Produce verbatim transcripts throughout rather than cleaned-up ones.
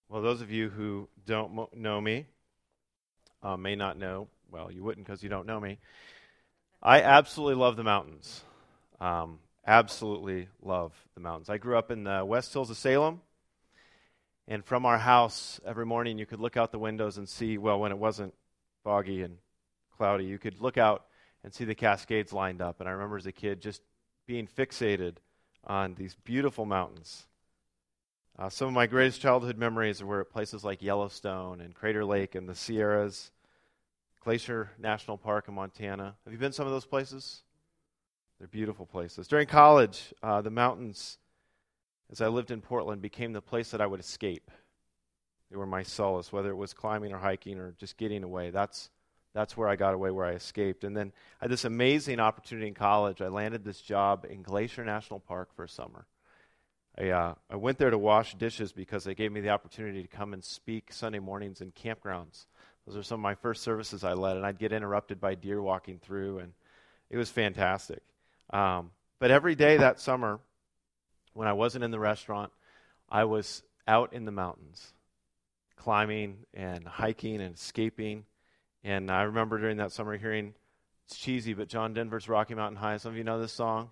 Well, those of you who don't mo- know me uh, may not know, well, you wouldn't because you don't know me. I absolutely love the mountains. Um, absolutely love the mountains. I grew up in the West Hills of Salem, and from our house, every morning you could look out the windows and see, well, when it wasn't foggy and cloudy, you could look out and see the Cascades lined up. And I remember as a kid just being fixated on these beautiful mountains. Uh, some of my greatest childhood memories were at places like Yellowstone and Crater Lake and the Sierras, Glacier National Park in Montana. Have you been to some of those places? They're beautiful places. During college, uh, the mountains, as I lived in Portland, became the place that I would escape. They were my solace, whether it was climbing or hiking or just getting away. That's that's where I got away, where I escaped. And then I had this amazing opportunity in college. I landed this job in Glacier National Park for a summer. I, uh, I went there to wash dishes because they gave me the opportunity to come and speak Sunday mornings in campgrounds. Those are some of my first services I led, and I'd get interrupted by deer walking through, and it was fantastic. Um, but every day that summer, when I wasn't in the restaurant, I was out in the mountains, climbing and hiking and escaping. And I remember during that summer hearing, it's cheesy, but John Denver's Rocky Mountain High. Some of you know this song?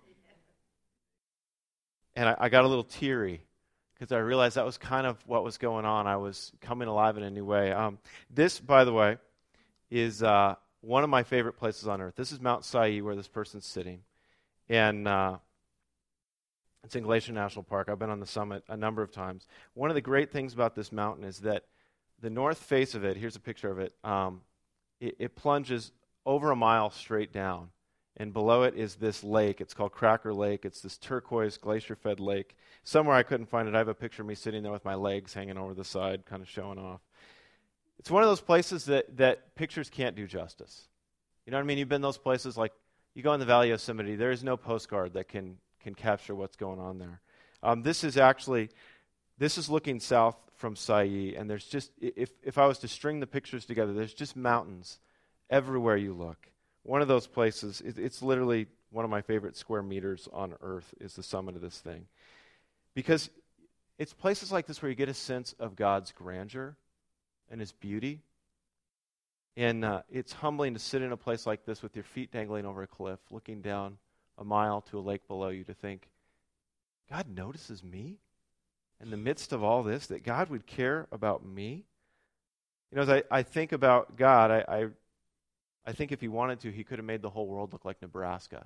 And I, I got a little teary because I realized that was kind of what was going on. I was coming alive in a new way. Um, this, by the way, is uh, one of my favorite places on earth. This is Mount Sayee, where this person's sitting. And uh, it's in Glacier National Park. I've been on the summit a number of times. One of the great things about this mountain is that the north face of it, here's a picture of it, um, it, it plunges over a mile straight down. And below it is this lake. It's called Cracker Lake. It's this turquoise glacier-fed lake. Somewhere I couldn't find it. I have a picture of me sitting there with my legs hanging over the side, kind of showing off. It's one of those places that, that pictures can't do justice. You know what I mean? You've been those places like, you go in the Valley of Yosemite, there is no postcard that can, can capture what's going on there. Um, this is actually, this is looking south from Sayee, and there's just, if, if I was to string the pictures together, there's just mountains everywhere you look. One of those places, it, it's literally one of my favorite square meters on earth is the summit of this thing. Because it's places like this where you get a sense of God's grandeur and His beauty. And uh, it's humbling to sit in a place like this with your feet dangling over a cliff, looking down a mile to a lake below you to think, God notices me in the midst of all this, that God would care about me. You know, as I, I think about God, I, I I think if He wanted to, He could have made the whole world look like Nebraska.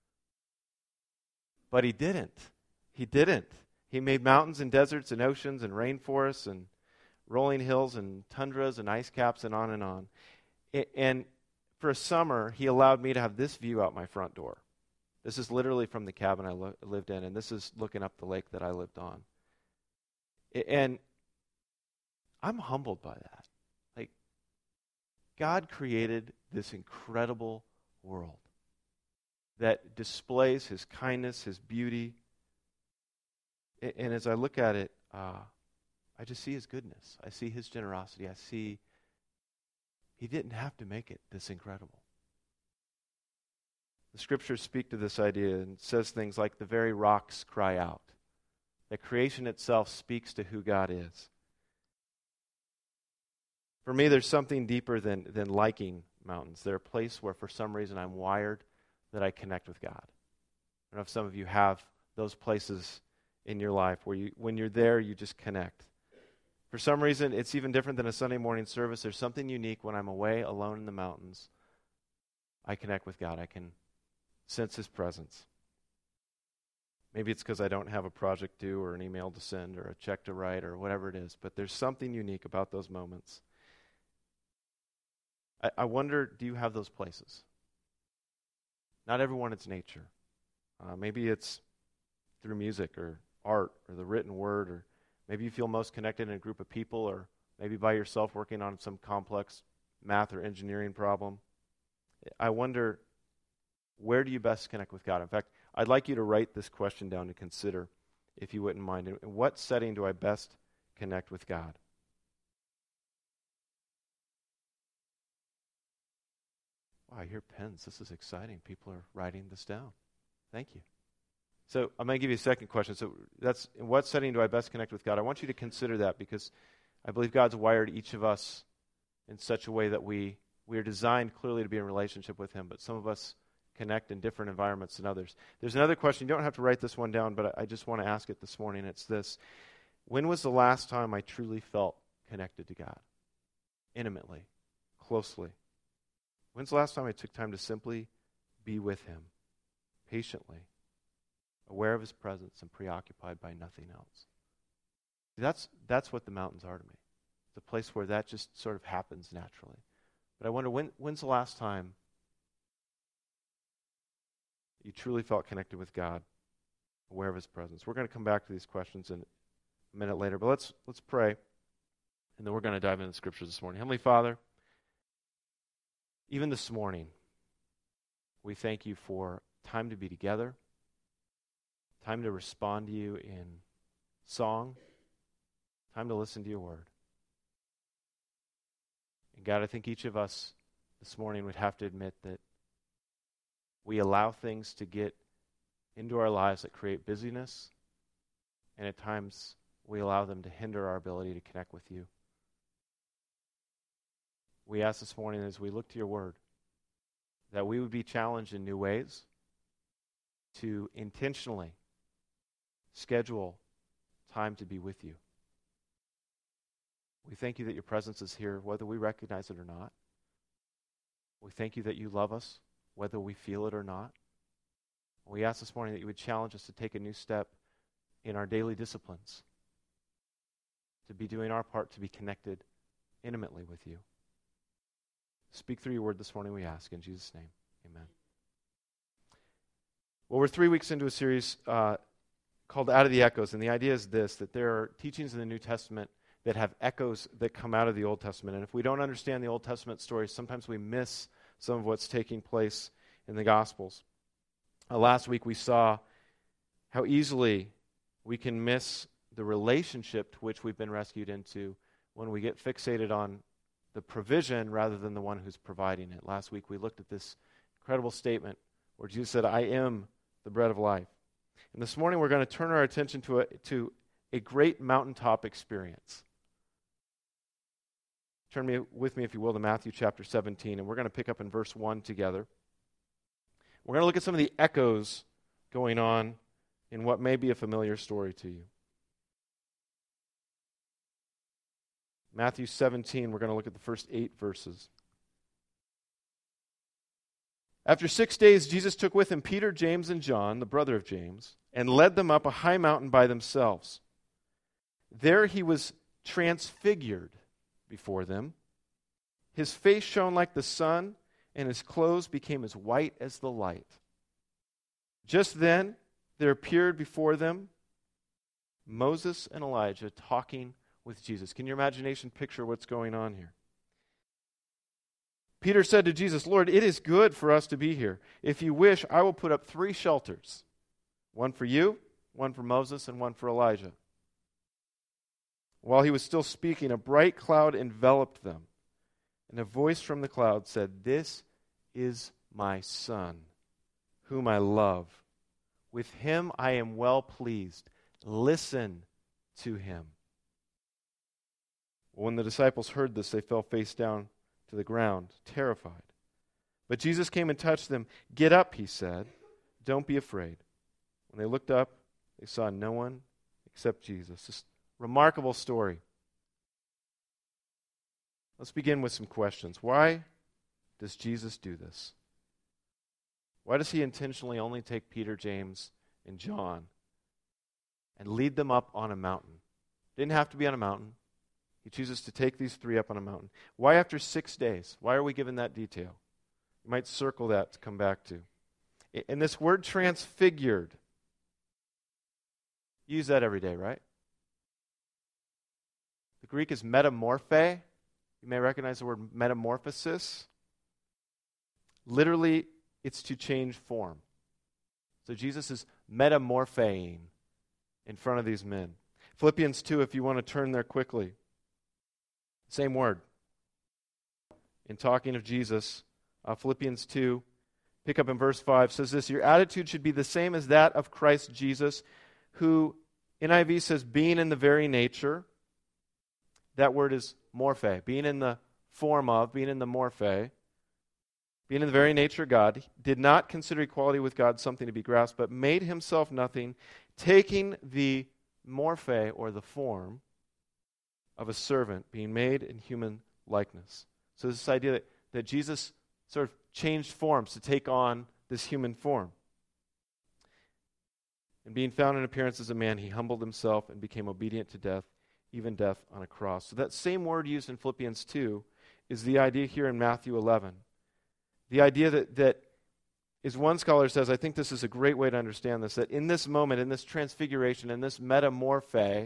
But He didn't. He didn't. He made mountains and deserts and oceans and rainforests and rolling hills and tundras and ice caps and on and on. And for a summer, He allowed me to have this view out my front door. This is literally from the cabin I lo- lived in, and this is looking up the lake that I lived on. And I'm humbled by that. Like, God created this incredible world that displays His kindness, His beauty. And as I look at it, uh, I just see His goodness. I see His generosity. I see He didn't have to make it this incredible. The Scriptures speak to this idea and says things like the very rocks cry out. That creation itself speaks to who God is. For me, there's something deeper than, than liking mountains. They're a place where for some reason I'm wired that I connect with God. I don't know if some of you have those places in your life where you, when you're there, you just connect. For some reason, it's even different than a Sunday morning service. There's something unique when I'm away alone in the mountains. I connect with God. I can sense His presence. Maybe it's because I don't have a project due or an email to send or a check to write or whatever it is, but there's something unique about those moments. I, I wonder, do you have those places? Not everyone, it's nature. Uh, maybe it's through music or art or the written word, or maybe you feel most connected in a group of people, or maybe by yourself working on some complex math or engineering problem. I wonder, where do you best connect with God? In fact, I'd like you to write this question down to consider, if you wouldn't mind. In what setting do I best connect with God? Wow, I hear pens. This is exciting. People are writing this down. Thank you. So I'm going to give you a second question. So that's, in what setting do I best connect with God? I want you to consider that because I believe God's wired each of us in such a way that we, we are designed clearly to be in relationship with him, but some of us connect in different environments than others. There's another question. You don't have to write this one down, but I, I just want to ask it this morning. It's this. When was the last time I truly felt connected to God? Intimately, closely. When's the last time I took time to simply be with him, patiently, aware of his presence and preoccupied by nothing else? That's, that's what the mountains are to me. It's a place where that just sort of happens naturally. But I wonder, when, when's the last time you truly felt connected with God, aware of his presence? We're going to come back to these questions in a minute later, but let's let's pray, and then we're going to dive into the scriptures this morning. Heavenly Father, even this morning, we thank you for time to be together, time to respond to you in song, time to listen to your word. And God, I think each of us this morning would have to admit that we allow things to get into our lives that create busyness, and at times we allow them to hinder our ability to connect with you. We ask this morning as we look to your word that we would be challenged in new ways to intentionally schedule time to be with you. We thank you that your presence is here, whether we recognize it or not. We thank you that you love us, whether we feel it or not. We ask this morning that you would challenge us to take a new step in our daily disciplines, to be doing our part to be connected intimately with you. Speak through your word this morning, we ask. In Jesus' name, amen. Well, we're three weeks into a series uh, called Out of the Echoes, and the idea is this, that there are teachings in the New Testament that have echoes that come out of the Old Testament. And if we don't understand the Old Testament stories, sometimes we miss some of what's taking place in the Gospels. Uh, last week we saw how easily we can miss the relationship to which we've been rescued into when we get fixated on the provision rather than the one who's providing it. Last week we looked at this incredible statement where Jesus said, I am the bread of life. And this morning we're going to turn our attention to a, to a great mountaintop experience. Turn me, with me, if you will, to Matthew chapter seventeen, and we're going to pick up in verse one together. We're going to look at some of the echoes going on in what may be a familiar story to you. Matthew seventeen, we're going to look at the first eight verses. After six days, Jesus took with him Peter, James, and John, the brother of James, and led them up a high mountain by themselves. There he was transfigured before them. His face shone like the sun, and his clothes became as white as the light. Just then there appeared before them Moses and Elijah talking with Jesus. Can your imagination picture what's going on here? Peter said to Jesus, Lord, it is good for us to be here. If you wish, I will put up three shelters, one for you, one for Moses, and one for Elijah. While he was still speaking, a bright cloud enveloped them, and a voice from the cloud said, This is my Son, whom I love. With him I am well pleased. Listen to him. When the disciples heard this, they fell face down to the ground, terrified. But Jesus came and touched them. Get up, he said. Don't be afraid. When they looked up, they saw no one except Jesus. This remarkable story. Let's begin with some questions. Why does Jesus do this? Why does he intentionally only take Peter, James, and John and lead them up on a mountain? Didn't have to be on a mountain. He chooses to take these three up on a mountain. Why after six days? Why are we given that detail? You might circle that to come back to. And this word transfigured, you use that every day, right? The Greek is metamorphe. You may recognize the word metamorphosis. Literally, it's to change form. So Jesus is metamorphing in front of these men. Philippians two, if you want to turn there quickly. Same word. In talking of Jesus, uh, Philippians two, pick up in verse five, says this, your attitude should be the same as that of Christ Jesus, who, N I V says, being in the very nature, that word is morphe, being in the form of, being in the morphe, being in the very nature of God, did not consider equality with God something to be grasped, but made himself nothing, taking the morphe, or the form, of a servant, being made in human likeness. So this idea that, that Jesus sort of changed forms to take on this human form. And being found in appearance as a man, he humbled himself and became obedient to death, even death on a cross. So that same word used in Philippians two is the idea here in Matthew eleven. The idea that, that, as one scholar says, I think this is a great way to understand this, that in this moment, in this transfiguration, in this metamorphe,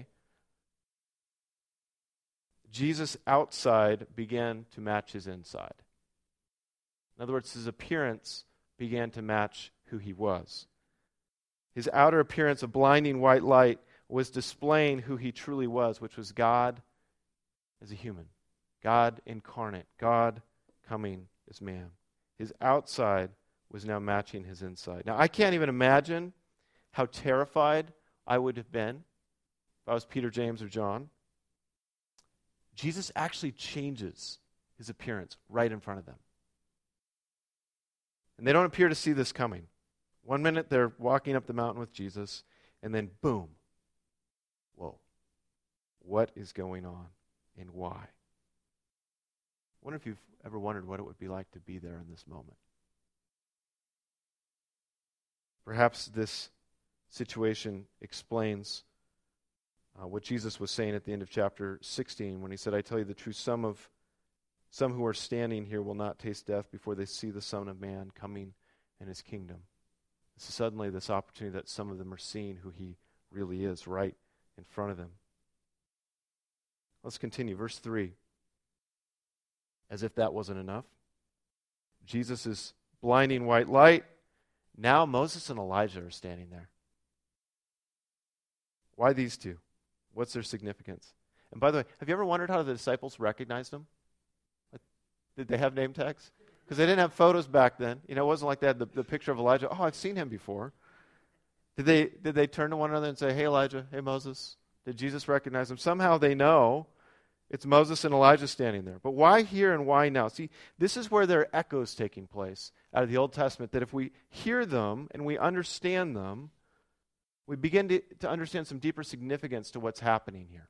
Jesus' outside began to match his inside. In other words, his appearance began to match who he was. His outer appearance of blinding white light was displaying who he truly was, which was God as a human, God incarnate, God coming as man. His outside was now matching his inside. Now, I can't even imagine how terrified I would have been if I was Peter, James, or John. Jesus actually changes his appearance right in front of them. And they don't appear to see this coming. One minute they're walking up the mountain with Jesus, and then boom. Whoa. What is going on and why? I wonder if you've ever wondered what it would be like to be there in this moment. Perhaps this situation explains uh, what Jesus was saying at the end of chapter sixteen when he said, I tell you the truth, some of some who are standing here will not taste death before they see the Son of Man coming in his kingdom. This is suddenly this opportunity that some of them are seeing who he really is right in front of them. Let's continue. Verse three. As if that wasn't enough, Jesus is blinding white light. Now Moses and Elijah are standing there. Why these two? What's their significance? And by the way, have you ever wondered how the disciples recognized them? Did they have name tags? Because they didn't have photos back then. You know, it wasn't like they had the, the picture of Elijah. Oh, I've seen him before. Did they, did they turn to one another and say, hey, Elijah, hey, Moses? Did Jesus recognize them? Somehow they know it's Moses and Elijah standing there. But why here and why now? See, this is where there are echoes taking place out of the Old Testament, that if we hear them and we understand them, we begin to, to understand some deeper significance to what's happening here.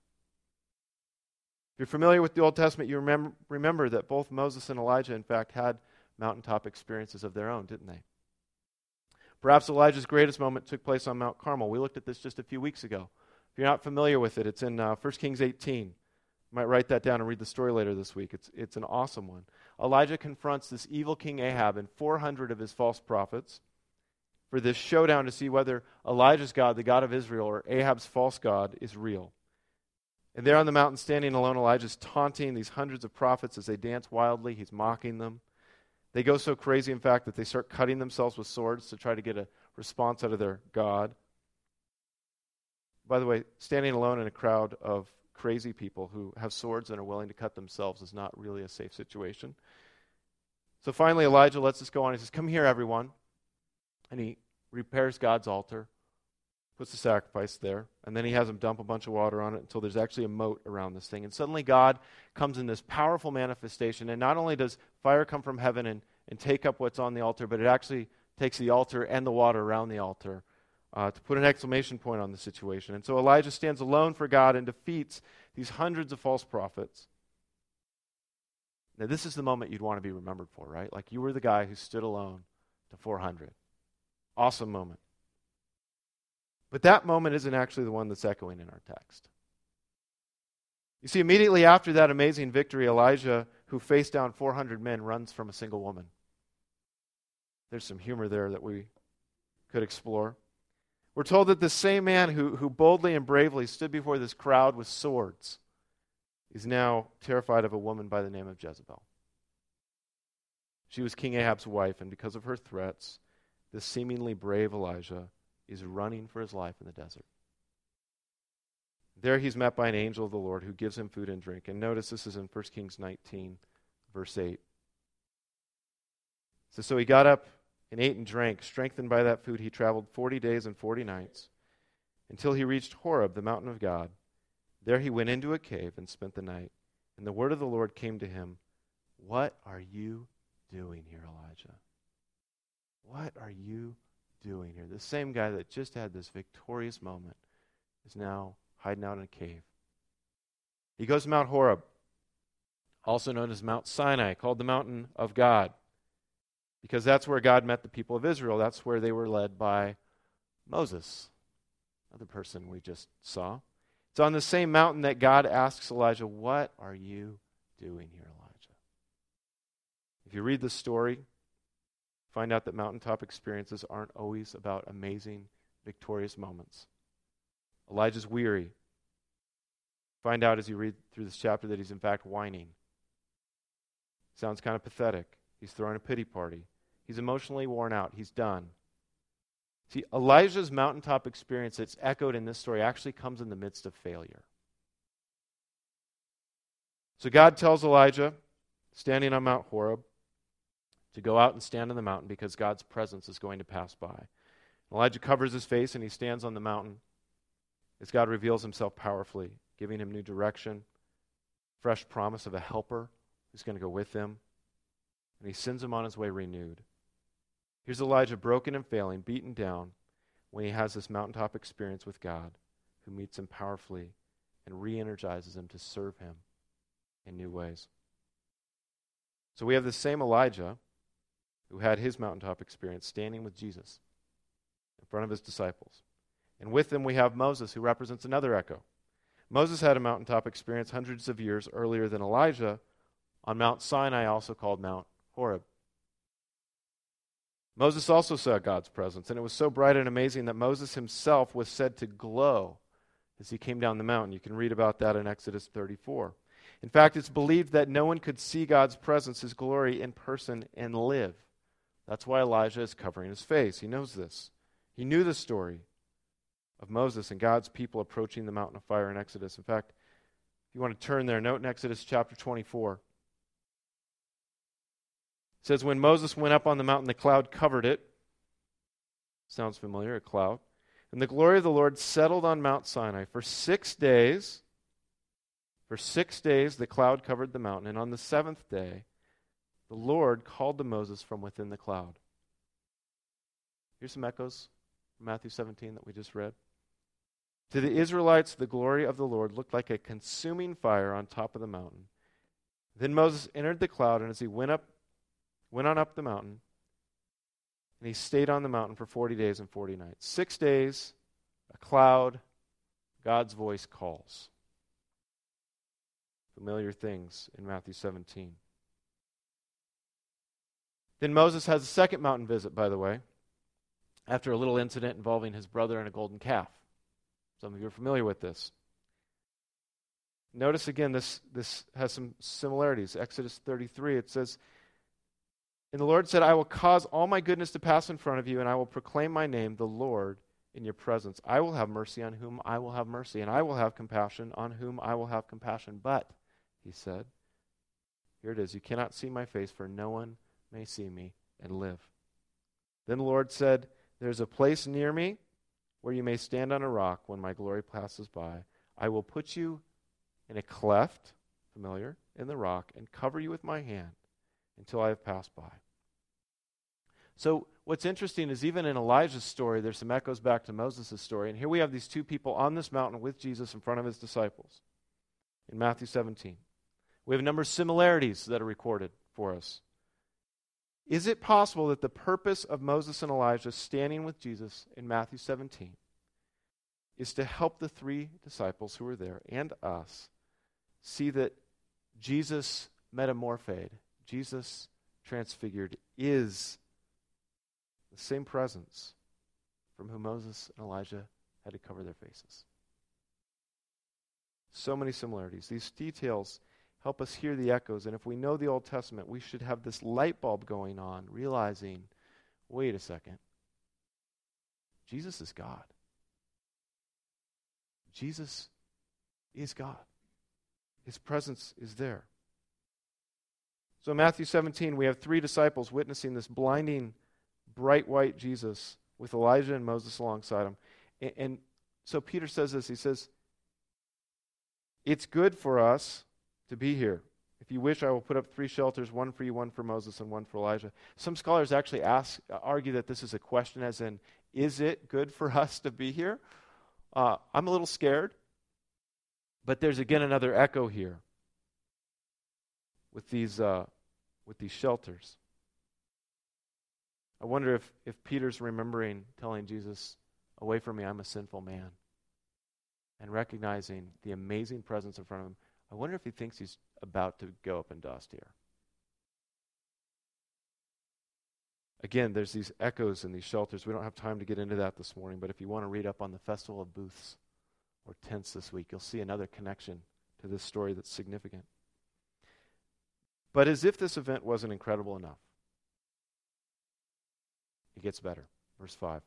If you're familiar with the Old Testament, you remember, remember that both Moses and Elijah, in fact, had mountaintop experiences of their own, didn't they? Perhaps Elijah's greatest moment took place on Mount Carmel. We looked at this just a few weeks ago. If you're not familiar with it, it's in uh, First Kings eighteen. You might write that down and read the story later this week. It's, it's an awesome one. Elijah confronts this evil King Ahab and four hundred of his false prophets for this showdown to see whether Elijah's God, the God of Israel, or Ahab's false God is real. And there on the mountain, standing alone, Elijah's taunting these hundreds of prophets as they dance wildly. He's mocking them. They go so crazy, in fact, that they start cutting themselves with swords to try to get a response out of their God. By the way, standing alone in a crowd of crazy people who have swords and are willing to cut themselves is not really a safe situation. So finally, Elijah lets this go on. He says, come here, everyone. And he repairs God's altar, puts the sacrifice there, and then he has them dump a bunch of water on it until there's actually a moat around this thing. And suddenly God comes in this powerful manifestation, and not only does fire come from heaven and, and take up what's on the altar, but it actually takes the altar and the water around the altar uh, to put an exclamation point on the situation. And so Elijah stands alone for God and defeats these hundreds of false prophets. Now this is the moment you'd want to be remembered for, right? Like you were the guy who stood alone to four hundred. Awesome moment. But that moment isn't actually the one that's echoing in our text. You see, immediately after that amazing victory, Elijah, who faced down four hundred men, runs from a single woman. There's some humor there that we could explore. We're told that the same man who, who boldly and bravely stood before this crowd with swords is now terrified of a woman by the name of Jezebel. She was King Ahab's wife, and because of her threats, this seemingly brave Elijah is running for his life in the desert. There he's met by an angel of the Lord who gives him food and drink. And notice this is in First Kings nineteen, verse eight. So, so he got up and ate and drank. Strengthened by that food, he traveled forty days and forty nights until he reached Horeb, the mountain of God. There he went into a cave and spent the night. And the word of the Lord came to him, "What are you doing here, Elijah? What are you doing here?" The same guy that just had this victorious moment is now hiding out in a cave. He goes to Mount Horeb, also known as Mount Sinai, called the mountain of God, because that's where God met the people of Israel. That's where they were led by Moses, another person we just saw. It's on the same mountain that God asks Elijah, "What are you doing here, Elijah?" If you read the story, find out that mountaintop experiences aren't always about amazing, victorious moments. Elijah's weary. Find out as you read through this chapter that he's in fact whining. Sounds kind of pathetic. He's throwing a pity party. He's emotionally worn out. He's done. See, Elijah's mountaintop experience that's echoed in this story actually comes in the midst of failure. So God tells Elijah, standing on Mount Horeb, to go out and stand on the mountain because God's presence is going to pass by. Elijah covers his face and he stands on the mountain as God reveals himself powerfully, giving him new direction, fresh promise of a helper who's going to go with him, and he sends him on his way renewed. Here's Elijah broken and failing, beaten down, when he has this mountaintop experience with God, who meets him powerfully and re-energizes him to serve him in new ways. So we have the same Elijah who had his mountaintop experience standing with Jesus in front of his disciples. And with them we have Moses, who represents another echo. Moses had a mountaintop experience hundreds of years earlier than Elijah on Mount Sinai, also called Mount Horeb. Moses also saw God's presence, and it was so bright and amazing that Moses himself was said to glow as he came down the mountain. You can read about that in Exodus thirty-four. In fact, it's believed that no one could see God's presence, his glory, in person and live. That's why Elijah is covering his face. He knows this. He knew the story of Moses and God's people approaching the mountain of fire in Exodus. In fact, if you want to turn there, note in Exodus chapter twenty-four. It says, when Moses went up on the mountain, the cloud covered it. Sounds familiar, a cloud. And the glory of the Lord settled on Mount Sinai. For six days, for six days the cloud covered the mountain. And on the seventh day, the Lord called to Moses from within the cloud. Here's some echoes from Matthew seventeen that we just read. To the Israelites, the glory of the Lord looked like a consuming fire on top of the mountain. Then Moses entered the cloud, and as he went up, went on up the mountain, and he stayed on the mountain for forty days and forty nights. Six days, a cloud, God's voice calls. Familiar things in Matthew seventeen. Then Moses has a second mountain visit, by the way, after a little incident involving his brother and a golden calf. Some of you are familiar with this. Notice again, this, this has some similarities. Exodus thirty-three, it says, and the Lord said, I will cause all my goodness to pass in front of you, and I will proclaim my name, the Lord, in your presence. I will have mercy on whom I will have mercy, and I will have compassion on whom I will have compassion. But, he said, here it is, you cannot see my face, for no one may see me and live. Then the Lord said, there's a place near me where you may stand on a rock when my glory passes by. I will put you in a cleft, familiar, in the rock, and cover you with my hand until I have passed by. So what's interesting is even in Elijah's story, there's some echoes back to Moses' story. And here we have these two people on this mountain with Jesus in front of his disciples in Matthew seventeen. We have a number of similarities that are recorded for us. Is it possible that the purpose of Moses and Elijah standing with Jesus in Matthew seventeen is to help the three disciples who were there and us see that Jesus metamorphosed, Jesus transfigured, is the same presence from whom Moses and Elijah had to cover their faces? So many similarities. These details help us hear the echoes, and if we know the Old Testament, we should have this light bulb going on, realizing, wait a second, Jesus is God. Jesus is God. His presence is there. So in Matthew seventeen, we have three disciples witnessing this blinding, bright white Jesus with Elijah and Moses alongside him. And, and so Peter says this, he says, It's good for us to be here. If you wish, I will put up three shelters, one for you, one for Moses, and one for Elijah. Some scholars actually ask, argue that this is a question as in, is it good for us to be here? Uh, I'm a little scared, but there's again another echo here with these uh, with these shelters. I wonder if, if Peter's remembering telling Jesus, away from me, I'm a sinful man, and recognizing the amazing presence in front of him. I wonder if he thinks he's about to go up in dust here. Again, there's these echoes in these shelters. We don't have time to get into that this morning, but if you want to read up on the Festival of Booths or tents this week, you'll see another connection to this story that's significant. But as if this event wasn't incredible enough, it gets better. Verse five.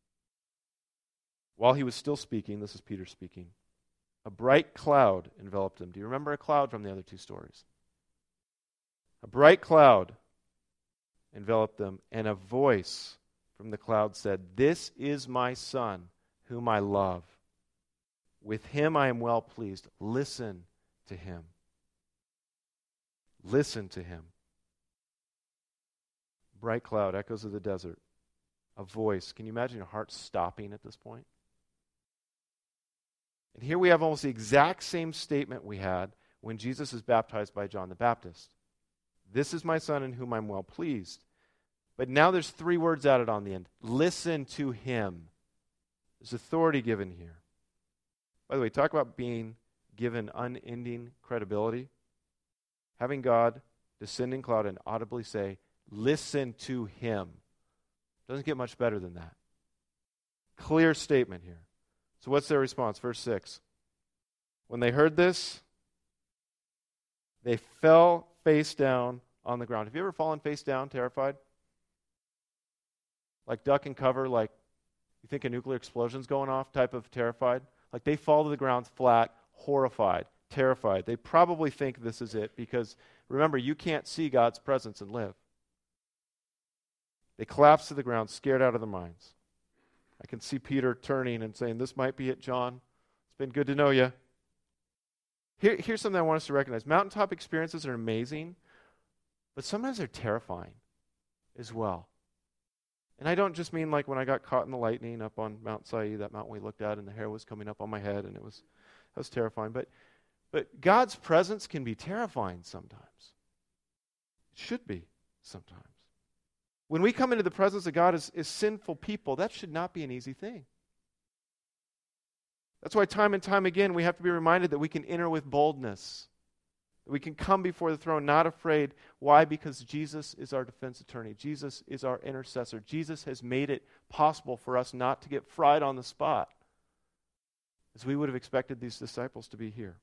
While he was still speaking, this is Peter speaking, a bright cloud enveloped him. Do you remember a cloud from the other two stories? A bright cloud enveloped them, and a voice from the cloud said, "This is my Son, whom I love. With him I am well pleased. Listen to him." Listen to him. Bright cloud, echoes of the desert. A voice. Can you imagine your heart stopping at this point? And here we have almost the exact same statement we had when Jesus is baptized by John the Baptist. This is my Son in whom I'm well pleased. But now there's three words added on the end. Listen to him. There's authority given here. By the way, talk about being given unending credibility. Having God descend in cloud and audibly say, listen to him. Doesn't get much better than that. Clear statement here. So what's their response? Verse six. When they heard this, they fell face down on the ground. Have you ever fallen face down, terrified? Like duck and cover, like you think a nuclear explosion's going off type of terrified? Like they fall to the ground flat, horrified, terrified. They probably think this is it because, remember, you can't see God's presence and live. They collapse to the ground, scared out of their minds. I can see Peter turning and saying, this might be it, John. It's been good to know you. Here, here's something I want us to recognize. Mountaintop experiences are amazing, but sometimes they're terrifying as well. And I don't just mean like when I got caught in the lightning up on Mount Sai, that mountain we looked at, and the hair was coming up on my head, and it was, that was terrifying. But, but God's presence can be terrifying sometimes. It should be sometimes. When we come into the presence of God as, as sinful people, that should not be an easy thing. That's why time and time again we have to be reminded that we can enter with boldness. That we can come before the throne not afraid. Why? Because Jesus is our defense attorney. Jesus is our intercessor. Jesus has made it possible for us not to get fried on the spot, as we would have expected these disciples to be here.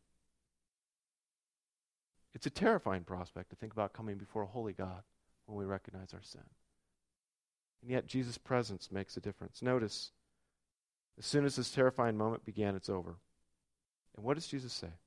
It's a terrifying prospect to think about coming before a holy God when we recognize our sin. And yet Jesus' presence makes a difference. Notice, as soon as this terrifying moment began, it's over. And what does Jesus say?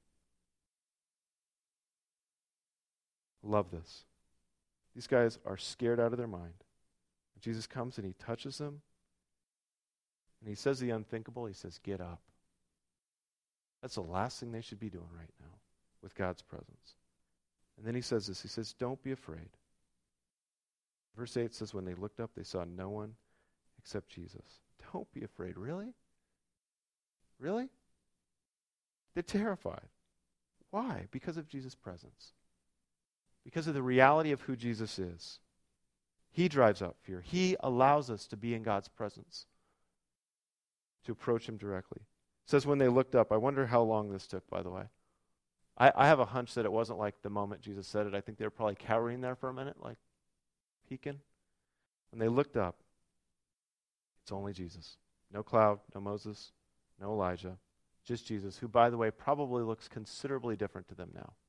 Love this. These guys are scared out of their mind. Jesus comes and he touches them. And he says the unthinkable. He says, get up. That's the last thing they should be doing right now with God's presence. And then he says this. He says, don't be afraid. Verse eight says, when they looked up, they saw no one except Jesus. Don't be afraid. Really? Really? They're terrified. Why? Because of Jesus' presence. Because of the reality of who Jesus is. He drives out fear. He allows us to be in God's presence, to approach him directly. It says when they looked up, I wonder how long this took, by the way. I, I have a hunch that it wasn't like the moment Jesus said it. I think they were probably cowering there for a minute, like peeking. When they looked up, it's only Jesus. No cloud, no Moses, no Elijah. Just Jesus, who, by the way, probably looks considerably different to them now.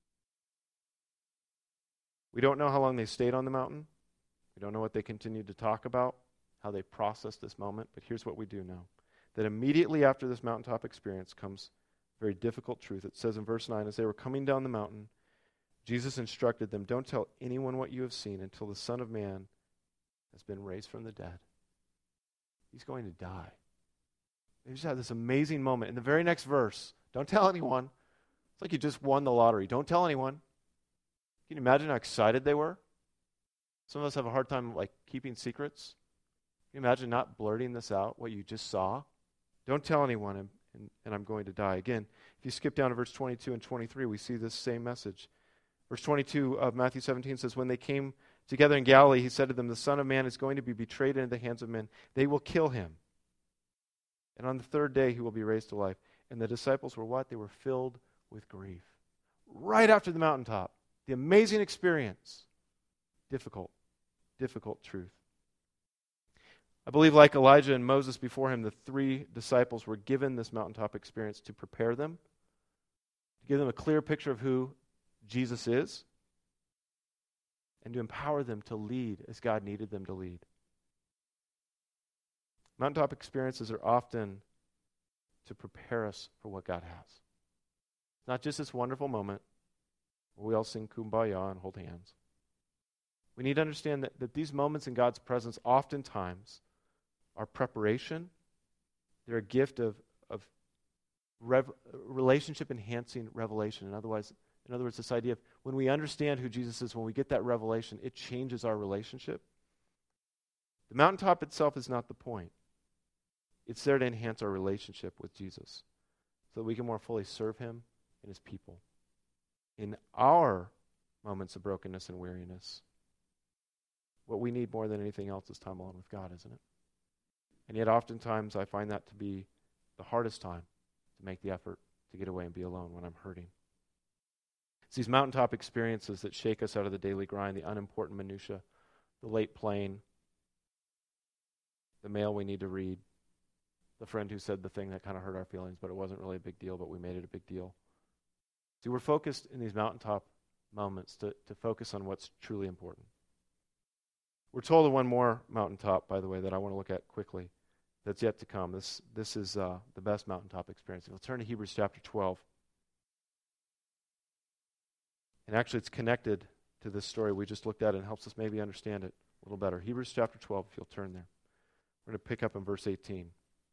We don't know how long they stayed on the mountain. We don't know what they continued to talk about, how they processed this moment, but here's what we do know. That immediately after this mountaintop experience comes a very difficult truth. It says in verse nine, as they were coming down the mountain, Jesus instructed them, don't tell anyone what you have seen until the Son of Man has been raised from the dead. He's going to die. They just had this amazing moment. In the very next verse, don't tell anyone, It's like you just won the lottery. Don't tell anyone. Can you imagine how excited they were? Some of us have a hard time like keeping secrets. Can you imagine not blurting this out, what you just saw? Don't tell anyone, and, and, and I'm going to die. Again, if you skip down to verse twenty-two and twenty-three, we see this same message. Verse twenty-two of Matthew seventeen says, when they came together in Galilee, he said to them, the Son of Man is going to be betrayed into the hands of men. They will kill him. And on the third day he will be raised to life. And the disciples were what? They were filled with grief. Right after the mountaintop. The amazing experience. Difficult, difficult truth. I believe like Elijah and Moses before him, the three disciples were given this mountaintop experience to prepare them, to give them a clear picture of who Jesus is, and to empower them to lead as God needed them to lead. Mountaintop experiences are often to prepare us for what God has. It's not just this wonderful moment where we all sing Kumbaya and hold hands. We need to understand that, that these moments in God's presence oftentimes are preparation. They're a gift of, of rev- relationship-enhancing revelation. In other words, in other words, this idea of when we understand who Jesus is, when we get that revelation, it changes our relationship. The mountaintop itself is not the point. It's there to enhance our relationship with Jesus so that we can more fully serve him and his people. In our moments of brokenness and weariness, what we need more than anything else is time alone with God, isn't it? And yet oftentimes I find that to be the hardest time to make the effort to get away and be alone when I'm hurting. It's these mountaintop experiences that shake us out of the daily grind, the unimportant minutia, the late plane, the mail we need to read, the friend who said the thing that kind of hurt our feelings, but it wasn't really a big deal, but we made it a big deal. See, we're focused in these mountaintop moments to, to focus on what's truly important. We're told of one more mountaintop, by the way, that I want to look at quickly that's yet to come. This, this is uh, the best mountaintop experience. We'll turn to Hebrews chapter twelve. And actually it's connected to this story we just looked at and helps us maybe understand it a little better. Hebrews chapter twelve, if you'll turn there. We're going to pick up in verse eighteen.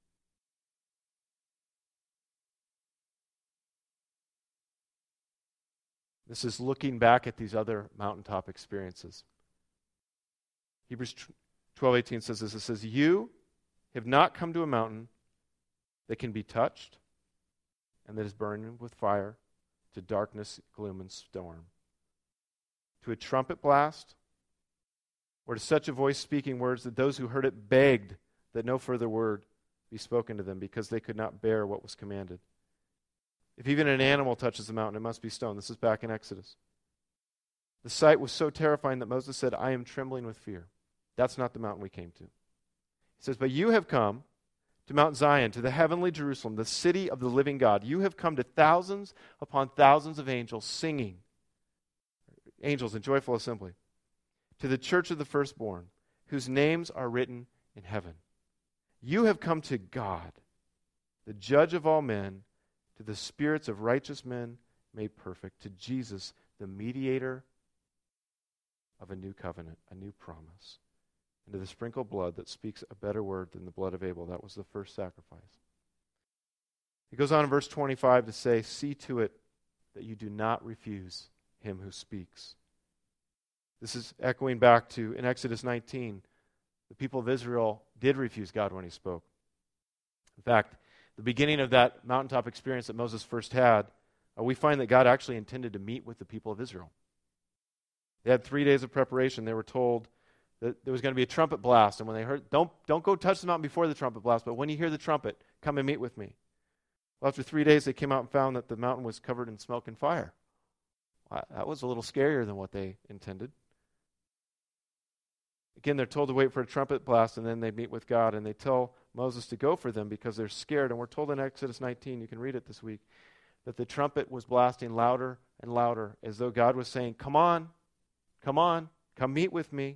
This is looking back at these other mountaintop experiences. Hebrews twelve eighteen says this. It says, you have not come to a mountain that can be touched and that is burning with fire, to darkness, gloom, and storm, to a trumpet blast, or to such a voice speaking words that those who heard it begged that no further word be spoken to them because they could not bear what was commanded. If even an animal touches the mountain, it must be stoned. This is back in Exodus. The sight was so terrifying that Moses said, I am trembling with fear. That's not the mountain we came to. He says, but you have come to Mount Zion, to the heavenly Jerusalem, the city of the living God. You have come to thousands upon thousands of angels singing, angels in joyful assembly, to the church of the firstborn, whose names are written in heaven. You have come to God, the judge of all men, to the spirits of righteous men made perfect, to Jesus, the mediator of a new covenant, a new promise, and to the sprinkled blood that speaks a better word than the blood of Abel. That was the first sacrifice. He goes on in verse twenty-five to say, see to it that you do not refuse him who speaks. This is echoing back to, in Exodus nineteen, the people of Israel did refuse God when he spoke. In fact, the beginning of that mountaintop experience that Moses first had, uh, we find that God actually intended to meet with the people of Israel. They had three days of preparation. They were told that there was going to be a trumpet blast, and when they heard, don't, don't go touch the mountain before the trumpet blast, but when you hear the trumpet, come and meet with me. Well, after three days, they came out and found that the mountain was covered in smoke and fire. Well, that was a little scarier than what they intended. Again, they're told to wait for a trumpet blast, and then they meet with God, and they tell Moses to go for them because they're scared. And we're told in Exodus nineteen, you can read it this week, that the trumpet was blasting louder and louder, as though God was saying, come on, come on, come meet with me.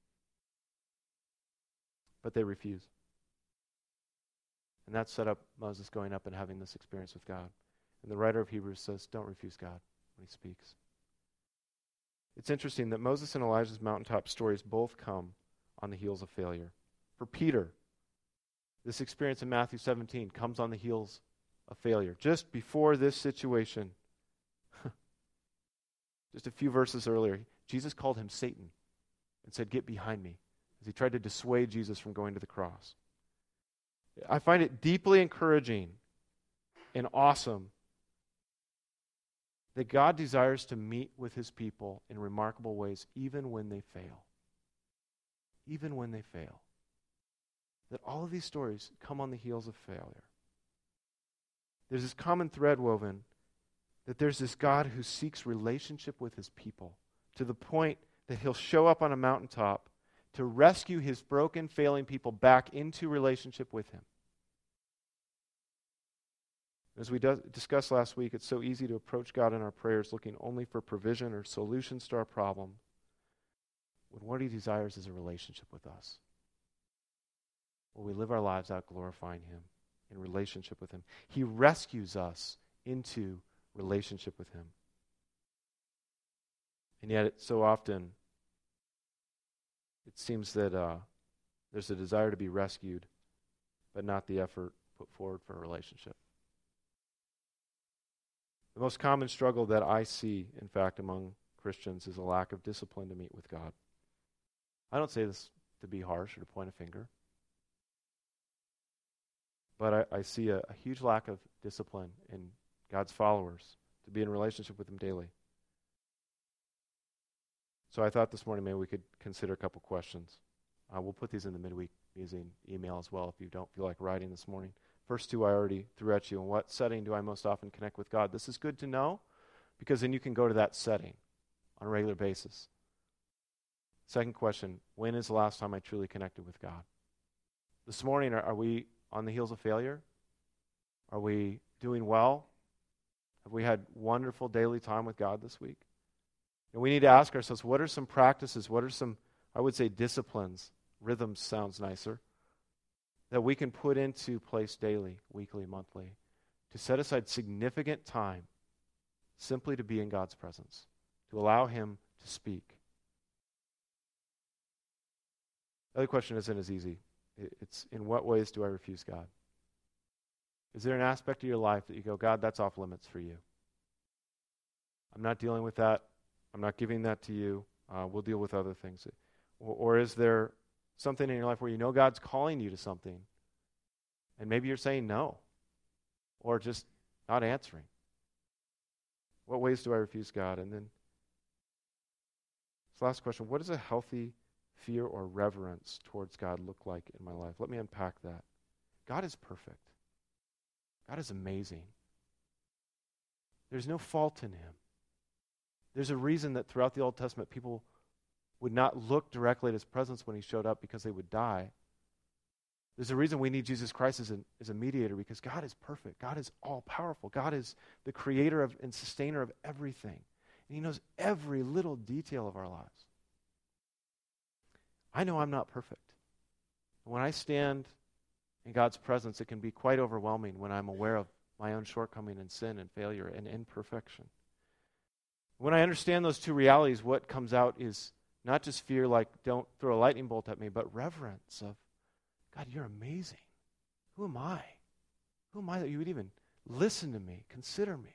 But they refuse. And that set up Moses going up and having this experience with God. And the writer of Hebrews says, don't refuse God when he speaks. It's interesting that Moses and Elijah's mountaintop stories both come on the heels of failure. For Peter, this experience in Matthew seventeen comes on the heels of failure. Just before this situation Just a few verses earlier, Jesus called him Satan and said, "Get behind me," as he tried to dissuade Jesus from going to the cross. I find it deeply encouraging and awesome that God desires to meet with his people in remarkable ways, even when they fail. Even when they fail. That all of these stories come on the heels of failure. There's this common thread woven that there's this God who seeks relationship with his people to the point that he'll show up on a mountaintop to rescue his broken, failing people back into relationship with him. As we do- discussed last week, it's so easy to approach God in our prayers looking only for provision or solutions to our problem, when what he desires is a relationship with us, where we live our lives out glorifying him in relationship with him. He rescues us into relationship with him. And yet, it, so often, it seems that uh, there's a desire to be rescued, but not the effort put forward for a relationship. The most common struggle that I see, in fact, among Christians is a lack of discipline to meet with God. I don't say this to be harsh or to point a finger, but I, I see a, a huge lack of discipline in God's followers to be in relationship with him daily. So I thought this morning maybe we could consider a couple questions. Uh, we'll put these in the midweek musing email as well if you don't feel like writing this morning. First two I already threw at you. In what setting do I most often connect with God? This is good to know because then you can go to that setting on a regular basis. Second question, when is the last time I truly connected with God? This morning, are, are we on the heels of failure? Are we doing well? Have we had wonderful daily time with God this week? And we need to ask ourselves, what are some practices, what are some, I would say, disciplines, rhythms sounds nicer, that we can put into place daily, weekly, monthly, to set aside significant time simply to be in God's presence, to allow him to speak. The other question isn't as easy. It's, in what ways do I refuse God? Is there an aspect of your life that you go, God, that's off limits for you? I'm not dealing with that. I'm not giving that to you. Uh, we'll deal with other things. Or, or is there something in your life where you know God's calling you to something, and maybe you're saying no, or just not answering? What ways do I refuse God? And then, this last question, what does a healthy fear or reverence towards God look like in my life? Let me unpack that. God is perfect. God is amazing. There's no fault in him. There's a reason that throughout the Old Testament people would not look directly at his presence when he showed up because they would die. There's a reason we need Jesus Christ as, an, as a mediator, because God is perfect. God is all-powerful. God is the creator of and sustainer of everything. And he knows every little detail of our lives. I know I'm not perfect. When I stand in God's presence, it can be quite overwhelming when I'm aware of my own shortcoming and sin and failure and imperfection. When I understand those two realities, what comes out is not just fear, like don't throw a lightning bolt at me, but reverence of, God, you're amazing. Who am I? Who am I that you would even listen to me, consider me?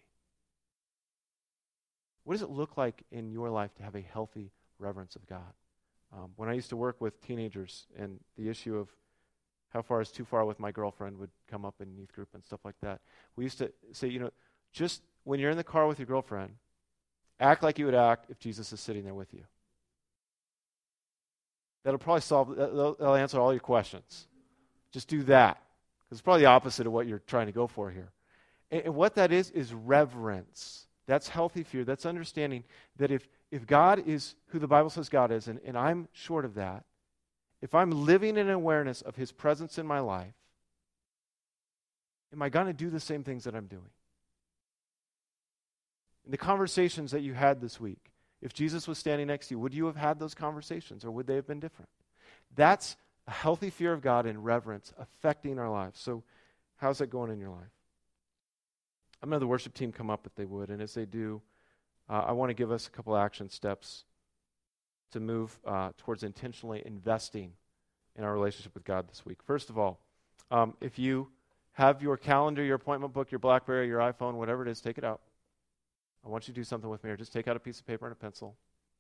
What does it look like in your life to have a healthy reverence of God? Um, when I used to work with teenagers, and the issue of how far is too far with my girlfriend would come up in youth group and stuff like that, we used to say, you know, just when you're in the car with your girlfriend, act like you would act if Jesus is sitting there with you. That'll probably solve, that'll, that'll answer all your questions. Just do that. Because it's probably the opposite of what you're trying to go for here. And, and what that is, is reverence. That's healthy fear. That's understanding that if, if God is who the Bible says God is, and, and I'm short of that, if I'm living in awareness of his presence in my life, am I going to do the same things that I'm doing? In the conversations that you had this week, if Jesus was standing next to you, would you have had those conversations, or would they have been different? That's a healthy fear of God and reverence affecting our lives. So how's that going in your life? I'm going to have the worship team come up if they would, and as they do, uh, I want to give us a couple action steps to move uh, towards intentionally investing in our relationship with God this week. First of all, um, if you have your calendar, your appointment book, your BlackBerry, your iPhone, whatever it is, take it out. I want you to do something with me, or just take out a piece of paper and a pencil.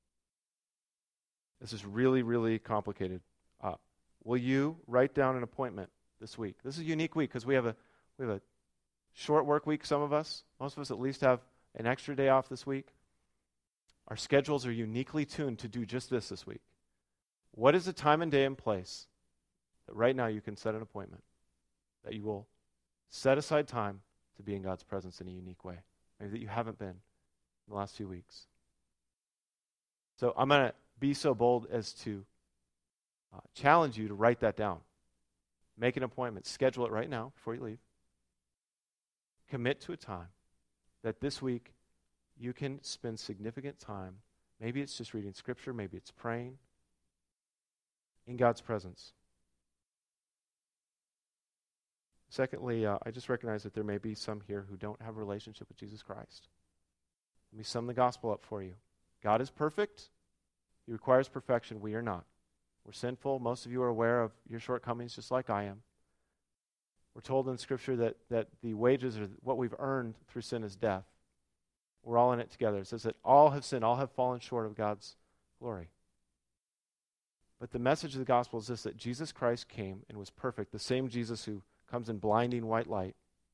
This is really, really complicated. Uh, will you write down an appointment this week? This is a unique week because we have a we have a short work week, some of us. Most of us at least have an extra day off this week. Our schedules are uniquely tuned to do just this this week. What is the time and day and place that right now you can set an appointment, that you will set aside time to be in God's presence in a unique way, maybe that you haven't been in the last few weeks? So I'm going to be so bold as to uh, challenge you to write that down. Make an appointment. Schedule it right now before you leave. Commit to a time that this week you can spend significant time. Maybe it's just reading Scripture. Maybe it's praying in God's presence. Secondly, uh, I just recognize that there may be some here who don't have a relationship with Jesus Christ. Let me sum the gospel up for you. God is perfect. He requires perfection. We are not. We're sinful. Most of you are aware of your shortcomings just like I am. We're told in Scripture that, that the wages or what we've earned through sin is death. We're all in it together. It says that all have sinned, all have fallen short of God's glory. But the message of the gospel is this, that Jesus Christ came and was perfect, the same Jesus who comes in blinding white light.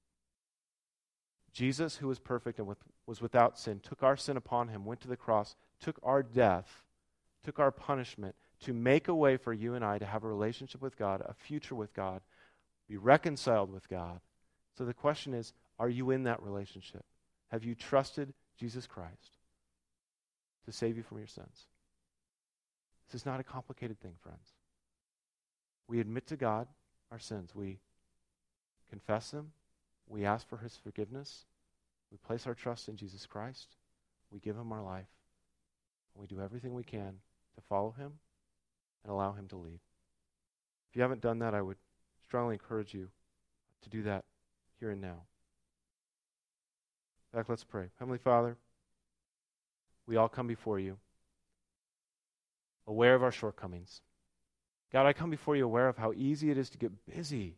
Jesus, who was perfect and with, was without sin, took our sin upon him, went to the cross, took our death, took our punishment to make a way for you and I to have a relationship with God, a future with God, be reconciled with God. So the question is, are you in that relationship? Have you trusted Jesus Christ to save you from your sins? This is not a complicated thing, friends. We admit to God our sins. We confess them. We ask for his forgiveness. We place our trust in Jesus Christ. We give him our life. And we do everything we can to follow him and allow him to lead. If you haven't done that, I would strongly encourage you to do that here and now. In fact, let's pray. Heavenly Father, we all come before you, aware of our shortcomings. God, I come before you aware of how easy it is to get busy.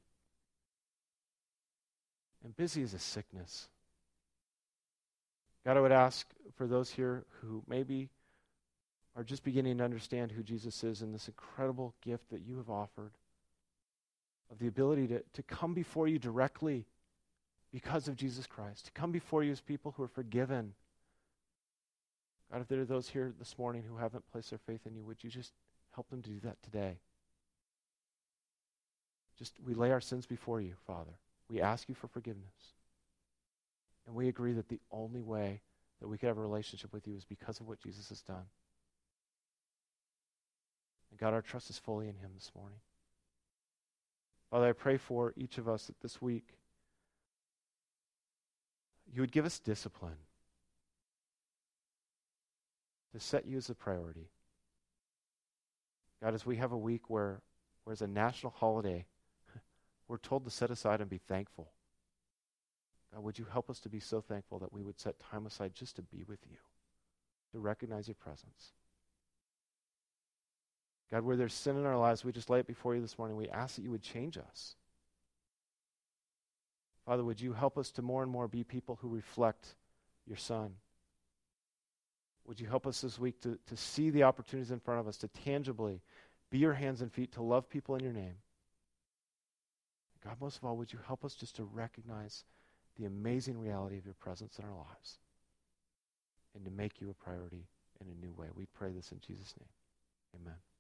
And busy is a sickness. God, I would ask for those here who maybe are just beginning to understand who Jesus is and this incredible gift that you have offered of the ability to, to come before you directly because of Jesus Christ, to come before you as people who are forgiven. God, if there are those here this morning who haven't placed their faith in you, would you just help them to do that today? Just, we lay our sins before you, Father. We ask you for forgiveness. And we agree that the only way that we can have a relationship with you is because of what Jesus has done. And God, our trust is fully in him this morning. Father, I pray for each of us that this week you would give us discipline to set you as a priority. God, as we have a week where, where as a national holiday, we're told to set aside and be thankful. God, would you help us to be so thankful that we would set time aside just to be with you, to recognize your presence. God, where there's sin in our lives, we just lay it before you this morning. We ask that you would change us. Father, would you help us to more and more be people who reflect your Son? Would you help us this week to, to see the opportunities in front of us, to tangibly be your hands and feet, to love people in your name? God, most of all, would you help us just to recognize the amazing reality of your presence in our lives and to make you a priority in a new way? We pray this in Jesus' name. Amen.